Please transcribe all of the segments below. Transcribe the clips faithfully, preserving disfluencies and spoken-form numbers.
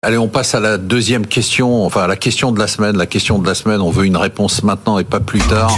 Allez, on passe à la deuxième question, enfin à la question de la semaine. La question de la semaine, on veut une réponse maintenant et pas plus tard.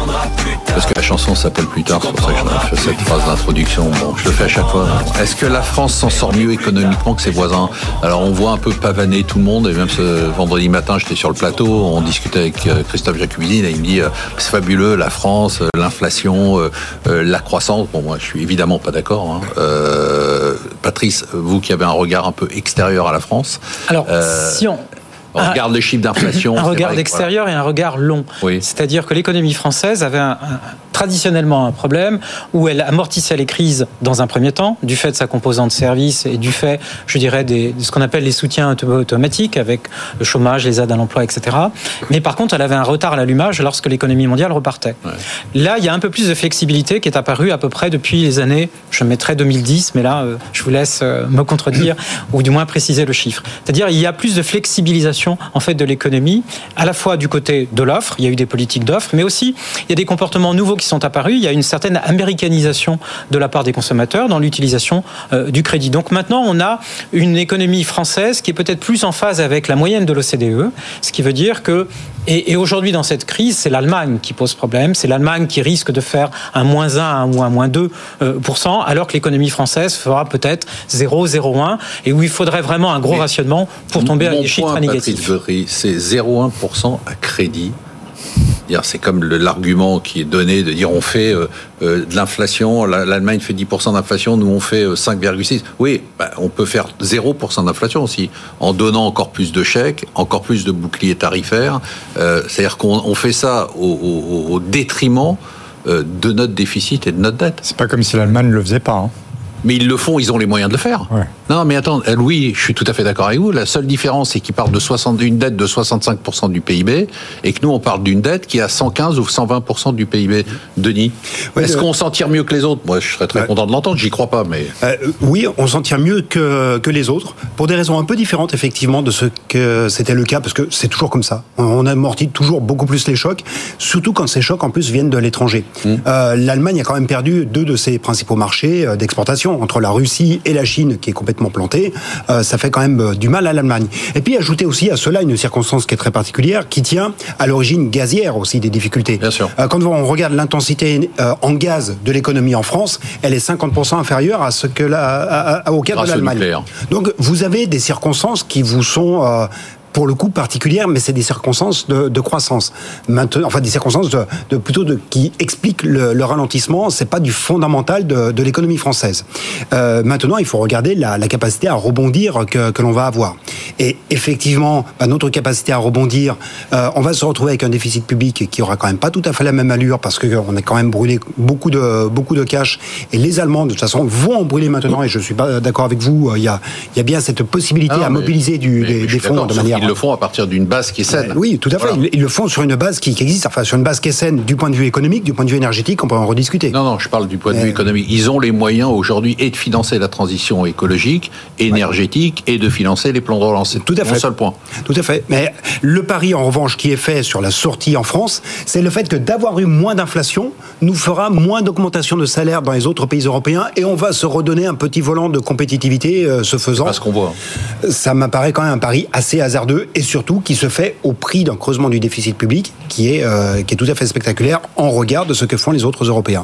Parce que la chanson s'appelle Plus tard, c'est pour ça que je fais cette phrase d'introduction. Bon, je le fais à chaque fois. Est-ce que la France s'en sort mieux économiquement que ses voisins ? Alors on voit un peu pavaner tout le monde, et même ce vendredi matin, j'étais sur le plateau, on discutait avec Christophe Jacubizine, et il me dit c'est fabuleux, la France, l'inflation, la croissance. Bon, moi je suis évidemment pas d'accord. Hein. Euh, Patrice, vous qui avez un regard un peu extérieur à la France, alors, euh, si on... on regarde les chiffres d'inflation... Un regard d'extérieur voilà. Et un regard long. Oui. C'est-à-dire que l'économie française avait un, un, traditionnellement un problème où elle amortissait les crises dans un premier temps, du fait de sa composante service et du fait, je dirais, des, de ce qu'on appelle les soutiens automatiques avec le chômage, les aides à l'emploi, et cetera. Mais par contre, elle avait un retard à l'allumage lorsque l'économie mondiale repartait. Ouais. Là, il y a un peu plus de flexibilité qui est apparue à peu près depuis les années, je mettrais deux mille dix, mais là, je vous laisse me contredire ou du moins préciser le chiffre. C'est-à-dire il y a plus de flexibilisation en fait de l'économie, à la fois du côté de l'offre, il y a eu des politiques d'offre, mais aussi il y a des comportements nouveaux qui sont apparus, il y a une certaine américanisation de la part des consommateurs dans l'utilisation euh, du crédit. Donc maintenant on a une économie française qui est peut-être plus en phase avec la moyenne de l'O C D E, ce qui veut dire que, et, et aujourd'hui dans cette crise, c'est l'Allemagne qui pose problème, c'est l'Allemagne qui risque de faire un moins un ou un moins deux pour cent, alors que l'économie française fera peut-être zéro, zéro un, et où il faudrait vraiment un gros mais rationnement pour tomber avec des chiffres très négatifs. C'est zéro virgule un pour cent à crédit. C'est comme l'argument qui est donné de dire on fait euh, euh, de l'inflation, l'Allemagne fait dix pour cent d'inflation, nous on fait cinq virgule six. Oui, bah, on peut faire zéro pour cent d'inflation aussi, en donnant encore plus de chèques, encore plus de boucliers tarifaires. Euh, C'est-à-dire qu'on on fait ça au, au, au détriment euh, de notre déficit et de notre dette. C'est pas comme si l'Allemagne ne le faisait pas, hein. Mais ils le font, ils ont les moyens de le faire. Ouais. Non, mais attends, Louis, je suis tout à fait d'accord avec vous. La seule différence, c'est qu'ils parlent de soixante, d'une dette de soixante-cinq pour cent du P I B et que nous, on parle d'une dette qui est à cent quinze ou cent vingt pour cent du P I B. Denis, ouais, est-ce euh... qu'on s'en tire mieux que les autres ? Moi, je serais très ouais. content de l'entendre, j'y crois pas, mais... Euh, oui, on s'en tire mieux que, que les autres, pour des raisons un peu différentes, effectivement, de ce que c'était le cas, parce que c'est toujours comme ça. On amortit toujours beaucoup plus les chocs, surtout quand ces chocs, en plus, viennent de l'étranger. Mmh. Euh, L'Allemagne a quand même perdu deux de ses principaux marchés d'exportation, entre la Russie et la Chine, qui est complètement plantée. Euh, ça fait quand même du mal à l'Allemagne. Et puis, ajouter aussi à cela une circonstance qui est très particulière, qui tient à l'origine gazière aussi des difficultés. Bien sûr. Euh, quand on regarde l'intensité euh, en gaz de l'économie en France, elle est cinquante pour cent inférieure à ce que la, à, à, au cas Grâce de l'Allemagne. Donc, vous avez des circonstances qui vous sont... Euh, pour le coup particulière, mais c'est des circonstances de, de croissance. Maintenant, enfin des circonstances de, de plutôt de qui expliquent le, le ralentissement. C'est pas du fondamental de, de l'économie française. Euh, maintenant, il faut regarder la, la capacité à rebondir que, que l'on va avoir. Et effectivement, bah, notre capacité à rebondir, euh, on va se retrouver avec un déficit public qui aura quand même pas tout à fait la même allure parce que on a quand même brûlé beaucoup de beaucoup de cash. Et les Allemands, de toute façon, vont en brûler maintenant. Et je suis pas d'accord avec vous. Il y a il y a bien cette possibilité ah, à mais, mobiliser du, mais, des, mais des fonds de manière. Ils le font à partir d'une base qui est saine. Oui, tout à fait. Voilà. Ils, ils le font sur une base qui, qui existe, enfin sur une base qui est saine du point de vue économique, du point de vue énergétique, on peut en rediscuter. Non, non, je parle du point de vue euh... économique. Ils ont les moyens aujourd'hui et de financer la transition écologique, énergétique, ouais. et de financer les plans de relance. C'est tout à fait. Mon seul point. Tout à fait. Mais le pari, en revanche, qui est fait sur la sortie en France, c'est le fait que d'avoir eu moins d'inflation nous fera moins d'augmentation de salaire dans les autres pays européens et on va se redonner un petit volant de compétitivité euh, ce faisant. C'est pas ce qu'on voit. Ça m'apparaît quand même un pari assez hasardeux et surtout qui se fait au prix d'un creusement du déficit public qui est, euh, qui est tout à fait spectaculaire en regard de ce que font les autres Européens.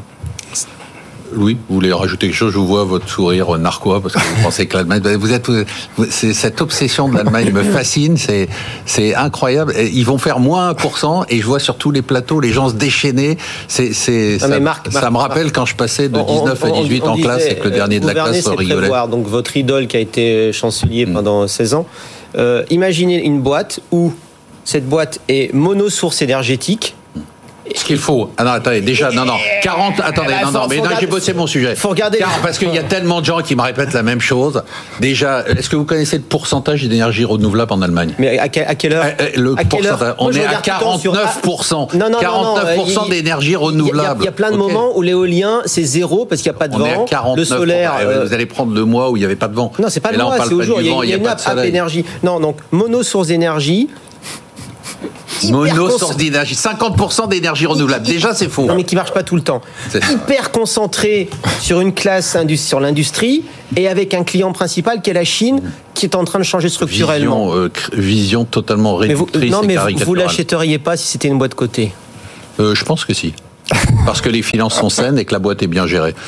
Louis, vous voulez rajouter quelque chose ? Je vous vois votre sourire narquois parce que vous pensez que l'Allemagne... Vous êtes, c'est, cette obsession de l'Allemagne me fascine, c'est, c'est incroyable. Ils vont faire moins un pour cent et je vois sur tous les plateaux les gens se déchaîner. C'est, c'est, non, ça, Marc, ça Marc, me rappelle Marc, quand je passais de dix-neuf on, on, à dix-huit on, on en disait, classe et que le dernier de la classe rigolait. Prévoir, donc votre idole qui a été chancelier mmh. pendant seize ans. Euh, imaginez une boîte où cette boîte est monosource énergétique. Ce qu'il faut. Ah non, attendez, déjà, non, non. quarante, attendez, bah, non, non, mais non, j'ai bossé mon sujet. Faut regarder. quarante, parce qu'il y a tellement de gens qui me répètent la même chose. Déjà, est-ce que vous connaissez le pourcentage d'énergie renouvelable en Allemagne ? Mais à, que, à quelle heure ? Le à quelle heure ? On Moi, est à quarante-neuf pour cent. Non, non, quarante-neuf pour cent non, non, d'énergie renouvelable. Il y, y a plein de okay. moments où l'éolien, c'est zéro parce qu'il n'y a pas de on vent. Est à quarante-neuf, le solaire. Euh... Vous allez prendre le mois où il n'y avait pas de vent. Non, c'est pas le mois, c'est au jour. Il y a, il y a une app énergie. Non, donc, monosource d'énergie. Monosource d'énergie, cinquante pour cent d'énergie renouvelable. Déjà, c'est faux. Non, mais qui marche pas tout le temps. C'est ça. Hyper concentré sur une classe indus- sur l'industrie et avec un client principal qui est la Chine, qui est en train de changer structurellement. Vision, euh, cr- vision totalement mais vous, réductrice non, et mais vous, vous caricaturale. l'achèteriez pas si c'était une boîte cotée. Euh, je pense que si. Parce que les finances sont saines et que la boîte est bien gérée.